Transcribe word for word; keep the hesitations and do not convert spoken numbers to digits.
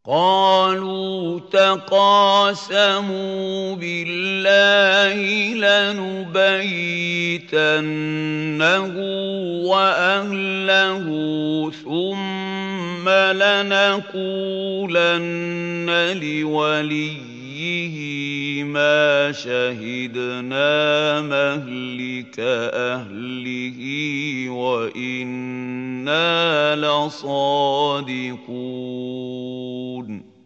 قالوا تقاسموا بالله لنبيتنه وأهله ثم لنقولن لوليه ما شهدنا مهلك أهله وإنا لصادقون